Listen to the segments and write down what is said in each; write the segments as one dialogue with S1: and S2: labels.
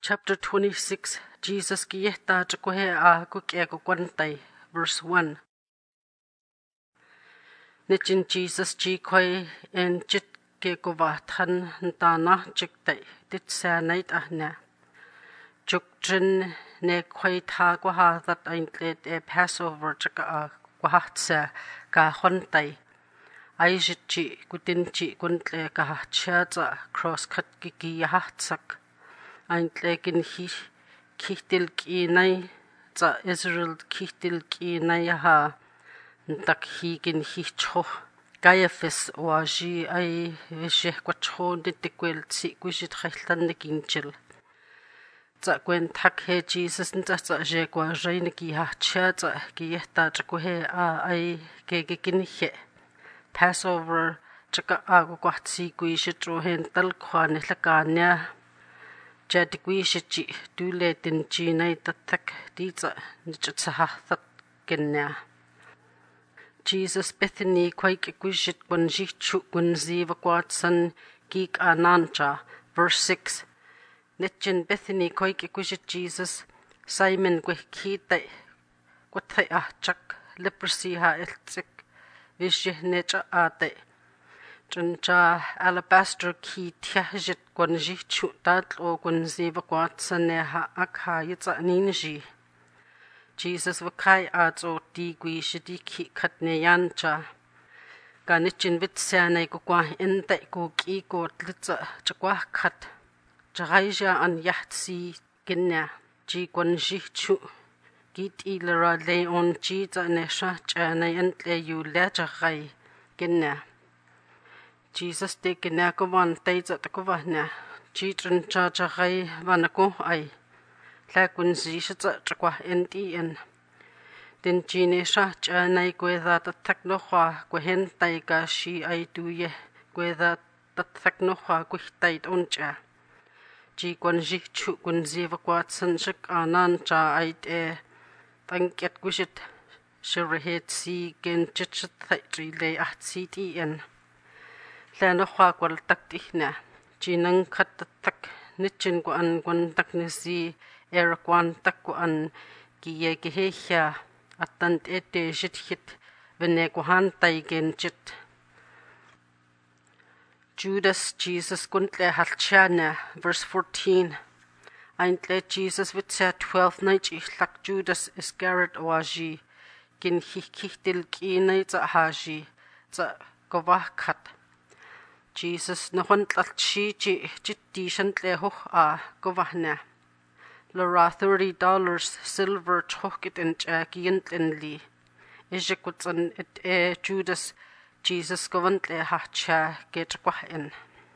S1: Chapter 26, Jesus kiyehta chakuhe a kuke kukwantay, verse 1. Nichin Jesus ji koi en chit ke kuvathan ntana chiktay, dit sanayt ahna. Chukdrin ne koi tha kwahathat aintlet e Passover chaka a kwahatsa ka khwantay. Aijit ji kutin ji kuntle ka hachata cross cut kiki yahatsak. Aintle kin kihtil kinay sa Israel kihtil kinay ha ntak higin hicho Caiaphas waji ay visheh kwacho nitikwel tsi kwishit khailtan nikinchil sa kwentak he Jesus nta sa je kwa jay nikihacha sa kiyehta chakwe ay kegikinhe Passover chaka ako kwahtsi kwishit rohen talkwa nihlakanya Jadikwishichi dule din jinay tatak dita nitsahathat kenya. Jesus Bethany kwaik kwishit kwan jichu kwan ziva kwatsan geek ananja. Verse 6. Nitchin Bethany kwaik kwishit Jesus Simon kwikita kwatay ahchak leprosy ha iltsik vishih necha ate. Chuncha alabaster ki tiahjit kwan jichu tatlo kwan ziva kwatsane ha akha yitsa ninji. Jesus vakai azo di gwishidi ki katne yancha. Ganichin vitsane kukwa ente kuki ko tlitsa chakwa kat. Chagaija an yahtsi ginya ji kwan jichu. Git ilera leon jita nesha chane entle yu lechagai ginya. Jesus te kinako van teitsa takovahna chitrin cha chagai vanako ai la kun zisha chakwa NTN den jinesha chanai kweda tataknoha kwehen taiga shi ai duye kweda tataknoha kwihtait oncha ji kwan jichu kun ziva kwatsan shak anan cha ai te tanket kwishit shirahet si gen chichat thai le ahtsi tien Lano kwal taktihna jinang katatak nichin ko an kwan taknisi erakwan takko an kiye gehehya atant ete jithit vene kuhan taigen jit Judas Jesus kuntle halchana verse 14 Aintle Jesus vitsa 12 night ihlak Judas Iscariot waji kin hihkihtil kinay za haji za kovahkat Jesus nahuan tlalchi chitti shantle hoch govahna. Lora $30 silver chokit and jagiently. Ejekutan et Judas Jesus govantle hacha get gwahin.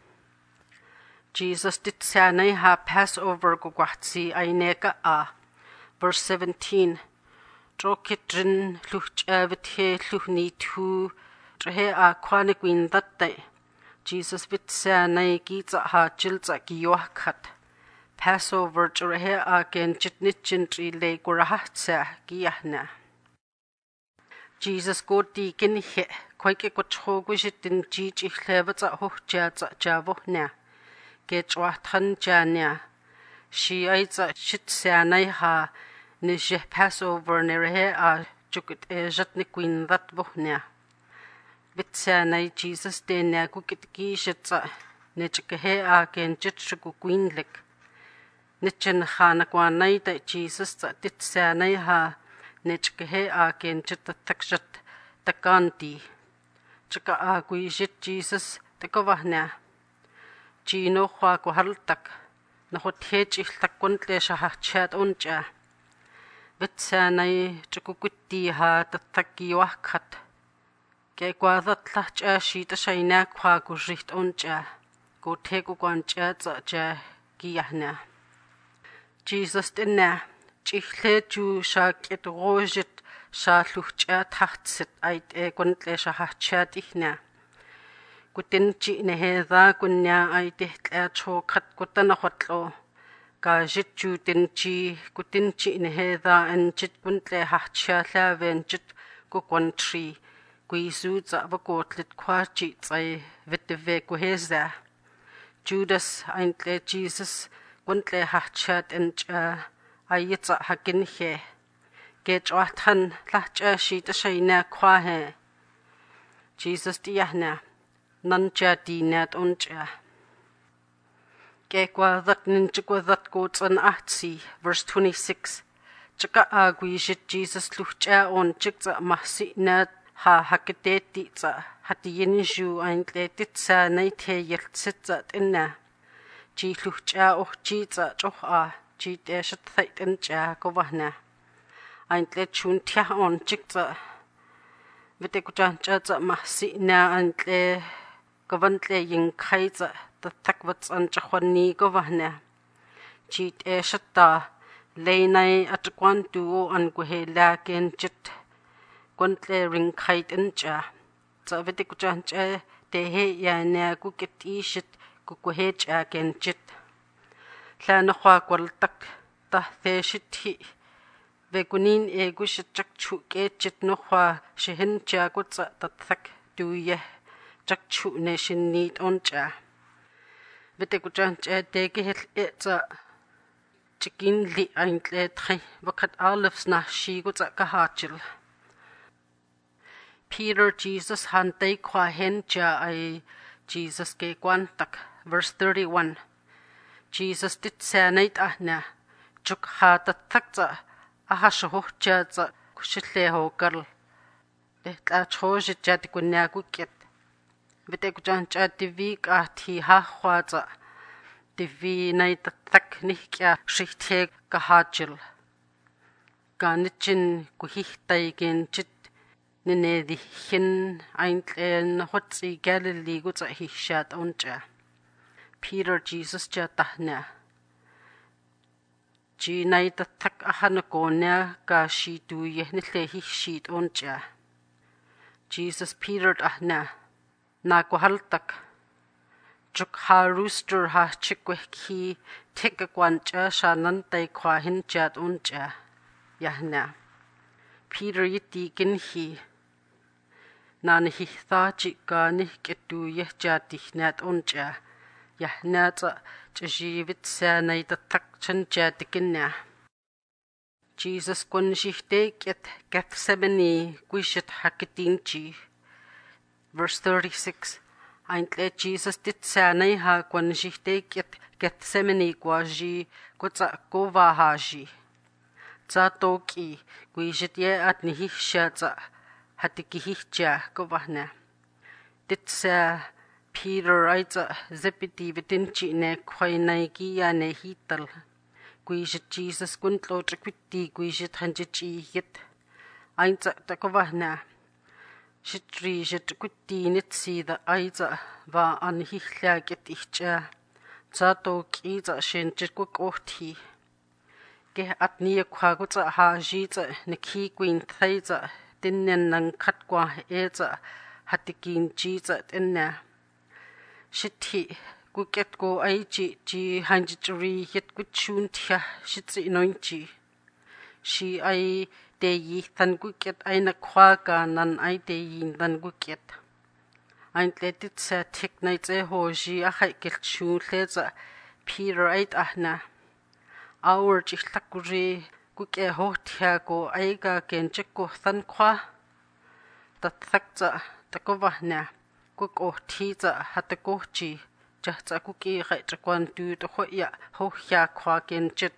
S1: Jesus dit sanay ha Passover gwahtsi aineka Verse 17. Trokitrin luchavithe luhni tu trehe kwanikwin datte. Jesus vitsanay gitsa ha chilsa giyohkat. Passover chrehe again chitnichin trile gurahatsa giyahna. Jesus godi ginhe koike kwachogwishitin jiji hlevatsa hohjatsa javohna. Gechwathan janya. Shi aitsa shitsanay ha nisheh Passover nerehe chukit jatnikwin thatvohna. Vitsanay Jesus dena kukitgishitsa nechkehe again jitshuku queenlik. Nichin hanakwanay da Jesus ditsanay ha nechkehe again jitatakshit takanti. Chaka agwishit Jesus takavahna. Chino hwa kuhaltak. Nahothech ihltakuntle shahachat uncha. Vitsanay chukukwiti ha tatakiyawahkat. Ke kwadat lahcha shita shayna kwa kujiht oncha ko theko kwancha tsa giyahna Jesus dinna chikhle chu sha ketrojit sha luhcha tahtsit ait kwantle sha hachat ihna kutin chi neheda kunya ait tla chokhat kutana hotlo ka jit chu tin chi kutin chi neheda an chit kwantle hachha laven chit ko kwantri Guisu za vakotlit kwachi tsai vitve kuheza. Judas aintle Jesus kuntle hachat encha ayitsa hakin he ge chwathan lahcha shi ta shaina khwa he Jesus tiyahna nancha dinat uncha ke kwadat nin chikwadat ko tsan ahtsi verse 26 chaka agwi jit Jesus luhcha on chikza mahsi na ha hakiteti tsa hatiyin ju aintle titsa nai the yeltsitsa tinna ji luhcha chi tsa choha ji te shat thait encha ko wahna aintle chun thya on chikza vite kuchan cha mahsi na aintle kavantle yin khaitsa tatak wats an chkhwani ko wahna ji te shatta leinai atkwan tu an ko hela ken chit kontle ring khait encha cha vite kuchan cha te he ya na ku keti shit ku he cha ken chit hlana khwa kwal tak ta the shit hi ve kunin e gu shit chak chu ke chit no khwa shehin cha ku cha tatak tu ye chak chu ne shin ni on cha vite kuchan cha te ke hel e cha chikin li aintle thai wakhat olives na shi ku cha ka hachil Peter Jesus hantai khwa hen cha ai Jesus ke kwan tak verse 31 Jesus tit sanait ahna chuk ha tatak cha aha sho cha cha kushle ho kar te tla choje cha ti kunya ku ket vite ku chan cha ti vi ka thi ha khwa cha ti vi nai tatak ni kya shithe ka hachil kanichin ku hi tai gen chit nene di hin eintlen hotsi Galilee gu cha hi shat oncha Peter Jesus cha tahna ji nai tatak ahan ko na ka shi tu ye ni hle hi shit oncha Jesus Peter ahna na ko hal tak chuk ha rooster ha chikwe ki thek kwan cha shanan tai khwa hin chat oncha yahna Peter yiti kin hi nan hi tha chi ka ni ketu ye cha ti nat oncha yahna cha chjivit sa nai ta thak chan cha tikinna Jesus kun shihte ket Gethsemane kuishit hakitin chi verse 36 aintle Jesus tit sa nai ha kun shihte ket Gethsemane kwa ji ko cha ko wa ha ji cha to ki kuishit ye at ni hi sha cha hatiki hi cha ko wahna tit sa Peter aita Zebedee vitin chi ne khwai nai ki ya ne hital kuishit Jesus kun tlo trikwiti kuishit hanji chi hit aincha ta ko wahna shitri jit kwiti nit si da aita va an hi hla ket icha cha to ki cha shen chit ko kohthi ke atni khwa ko cha ha ji cha nikhi queen thai cha tinnen nang khat kwa e cha hatikin chi cha tenna shithi ku ket ko ai chi hanji chri hit ku chun thya shitsi noin chi shi ai te yi than ku ket ai na khwa ka nan ai te yin dan ku ket ein tletit sa thik nai che ho ji a khai kel chu hle cha Peter ait ahna our chi hlakuri ku ke ho thya ko ai ka ken che ko than khwa ta thak cha ta ko wahna ku ko thi cha hat ko chi cha cha ku ki khai cha kwan tu to kho ya ho hya khwa ken chit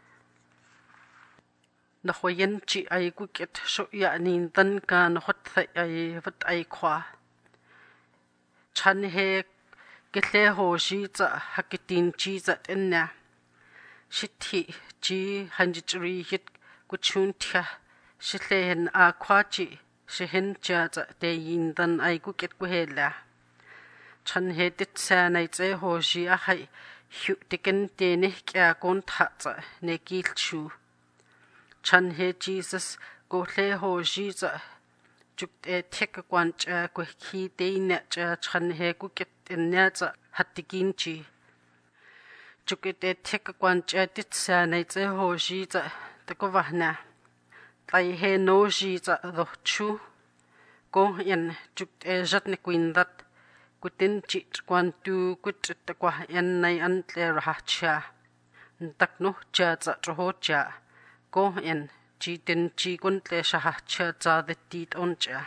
S1: na khoyen chi ai ku ket sho ya nin tan ka na hot thai ai vat ai khwa chan he ke hle ho shi cha hakitin chi cha tenna shithi chi hanji chri hit ku chun thya shlen a khwa chi shehen cha cha te yin tan ai ku ket ku hela chan he tit sa nai che ho shi a hai hyu tiken te ne kya kon tha cha ne kil chu chan he Jesus ko hle ho shi cha chuk te thek kwan cha ko khi te na cha chan he ku ket ten na cha hatikin chi chuk te thek kwan cha tit sa nai che ho shi cha ta ko wahna tai he no shi cha do chu ko yan chuk te jat ne kwindat kutin chi kwan tu kut ta kwa yan nai an tle ra cha ntak no cha cha troho cha ko en chi tin chi kun tle sha cha cha the tit on cha.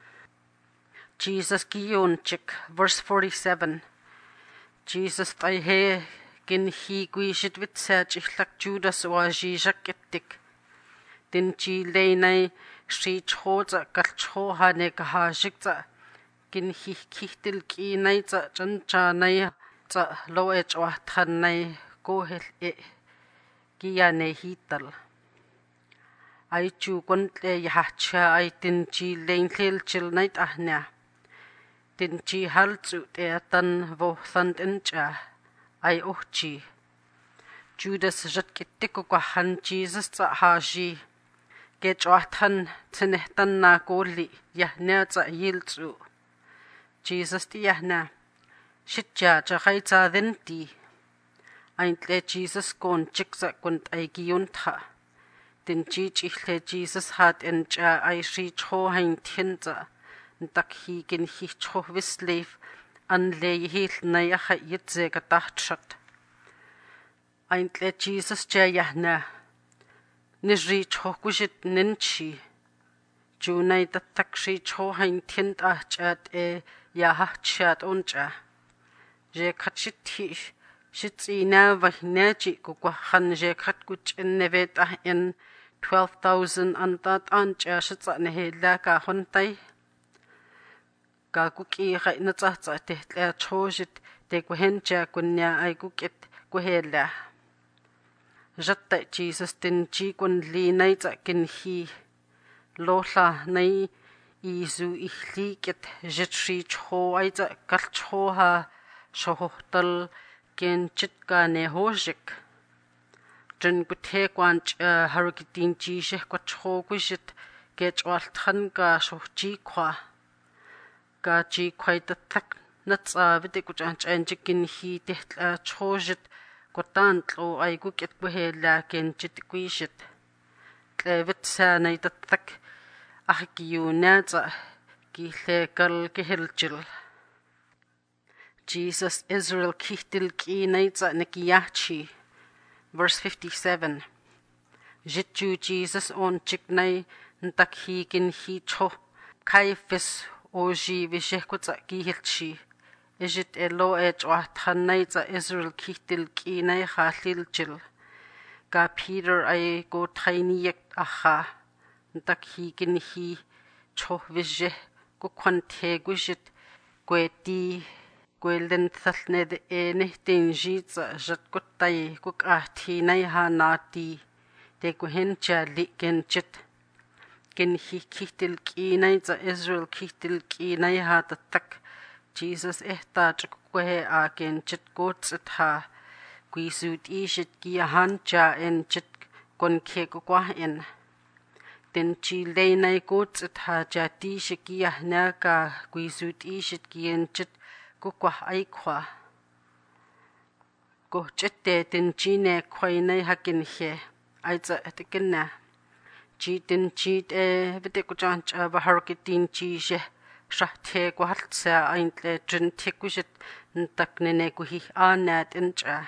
S1: Jesus gion chik verse 47. Jesus tai he kin hi gui shit wit sa chihlak Judas wa ji jak etik. Tin chi le nai shri cho cha kal cho ha ne ka ha shik cha kin hi khihtil ki nai cha chan cha nai cha lo e chwa than nai ko hel e ki ya ne hi tal. Ai chu kun tle ya cha ai tin chi lein thlel chil nai ta nya. Tin chi hal chu te tan vo san tin cha ai oh chi. Judas jat kitik ko han Jesus cha ha ji. Ke chwa than tsene tan na ko li ya ne cha yil chu. Jesus ti ya na shit cha cha khai cha den ti. Ai tle Jesus kon chik cha kun ai gi yun tha. Tin chi chi hle Jesus hat en cha ai shri cho hain thin cha. Ntak hi kin hi cho wisleif an le hil na ya ha yit ze ka ta chat. Ai tle Jesus cha ya na nizri cho kushit nin chi. Ju nai ta tak shri cho hain thin ta chat e ya ha chat on cha. Je khat shit thi shit si na va na chi ko kwa khan je khat kuch en ne ve ta en 12,000 an ta an cha shit sa ne he la ka hon tai. Ka ku ki khai na cha cha te tla cho shit te ku hen cha kun nya ai ku ket ku he la. Jat ta Jesus tin chi kun li nai cha kin hi lo la nai I zu I li ket jit shri cho ai cha kal cho ha sho tal ken chit ka ne ho jik. Jen ku the kwan har ki tin chi she ko cho ku jit ke chwal than ka sho chi khwa. Ka chi khwai ta thak na cha vite ku chan chen kin hi te tla cho jit ko tan tlo ai ku ket ku he la ken chit ku jit. Tle vit sa nei ta thak ah ki yu na cha ki le kal ke hel chil. Jesus Israel kihtil ki nei cha ne ki ya chi. Verse 57. Jitju Jesus on chik nei ntak hi kin hi cho Caiaphas o ji vishe ku cha ki hil chi. Ejit elo e chwa than nei cha Israel kihtil ki nei ha lil chil. Ka Peter ai go thaini yek aha. Ntak hi kin hi cho vishe ku kwan the gu jit kwe ti kwe len thal ne de e ne tin ji cha jat ku tai ku ka thi nai ha na ti te ku hen cha li ken chit ken hi khihtil ki nai cha Israel khihtil ki nai ha ta tak Jesus ta chuk ku he a ken chit ko chit ha kui su ti shit ki han cha en chit kon khe ku kwa en tin chi le nai ko chit ha cha ti shi ki na ka kui su ti shit ki en chit ku kwa ai khwa ko chete tin chi ne khoi nei hakin he ai cha tikin na chi tin chi te vite ku chan cha ba har ki tin chi she sha the ko hal sa ain tle trin the ku shit ntak ne ku hi anat in cha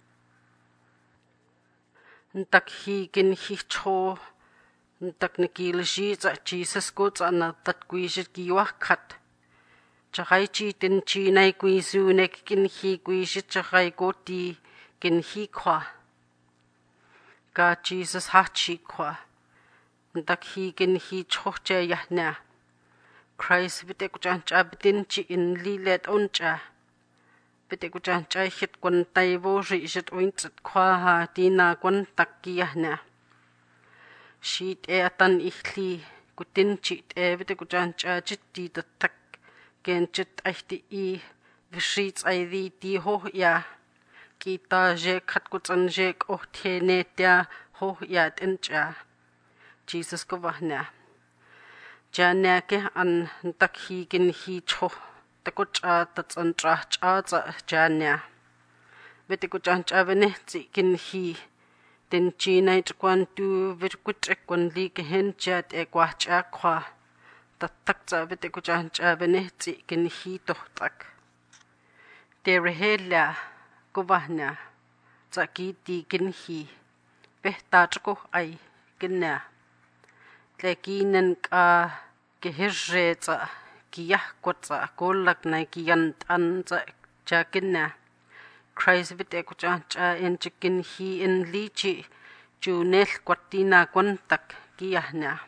S1: ntak hi kin hi cho ntak ne ki le shi cha Jesus ko cha na tat ku shit ki wa khat Chakay chi tin chi nai kui su ne kin hi kui shi chakay ko ti kin hi kwa. Ka Jesus ha chi kwa. Ndak hi kin hi choch che yah na. Christ vite ku chan cha bitin chi in li let on cha. Vite ku chan cha hit kwan tai vo ri shit oin chit kwa ha ti na kwan tak ki yah na. Shit e atan ihli ku tin chi te vite ku chan cha chit ti ta tak. Ken chit aihti I vishits ai di ti ho ya kita je khat ku chan je ko the ne tia ho ya tin cha Jesus ko vahna jana ke an tak hi kin hi cho ta ko cha ta chan cha cha cha jana vete ku chan cha vene chi kin hi tin chi nai kwan tu vir ku trek kon li ke hen chat e kwa cha khwa tak cha vete ku chan cha vene chi kin hi to tak te rehela ko vahna za ki ti kin hi behta chko ai kinna tle ki nen ka ki hirre za ki yahkot za kolak na ki yantan za cha kinna Christ vite ko cha en chikin hi in lichi chu nel kwatina kwantak ki yahna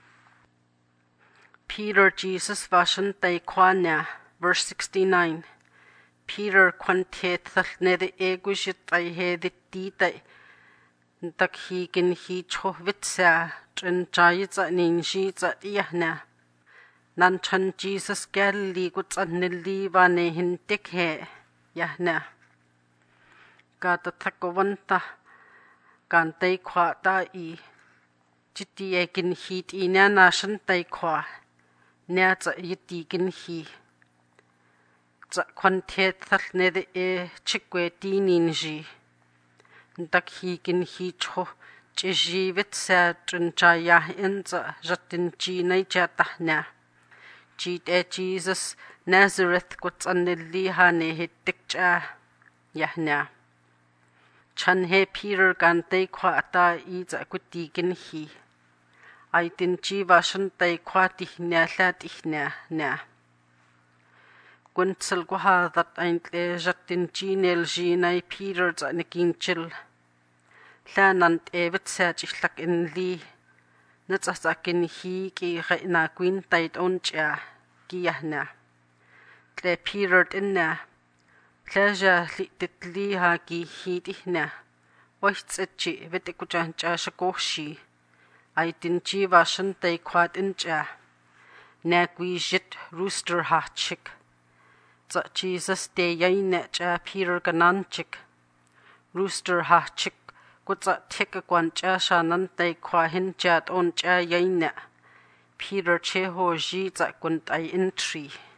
S1: Peter Jesus vashan tai kwana verse 69 Peter kwantet thalnede egushit ai he dittita tak hi kin hi cho vitsa tren chai za nin shi za yahna nan chan Jesus Galilee ko tsanili va ne hin tik he yahna ka ta thakowanta kan tai khwa ta I chiti e kin hi ti na na shan tai khwa nya za yiti kin hi za kwantet thalnede e chikwe ti nin ji tak hi kin hi cho chi vitsa tren chaya in za jatin chi nai cha tahna chi te Jesus Nazareth ko tsanili ha ne hitik cha yahna chan he Peter kan tai khwa ta I za kuti kin hi ai tin chi va shan tai khwa ti nya hla ti na kun tsal ko ha that ein tle jatin chi nel ji nai Peter za nikin chil hla nan te vitsa chi hlak in li na tsa kin hi ki na queen tai on cha ki yahna tle Peter inna Tlaja li ha ki hi ti na waitsetchi vete ku chan cha shakoshi ai tin chi va shan tai khwat in cha na quy jit rooster ha chik za Jesus te yai na cha Peter kanan chik rooster ha chik ku za thek kwan cha shanan tai khwa hin chat on cha yai na Peter che ho ji za kun tai in tree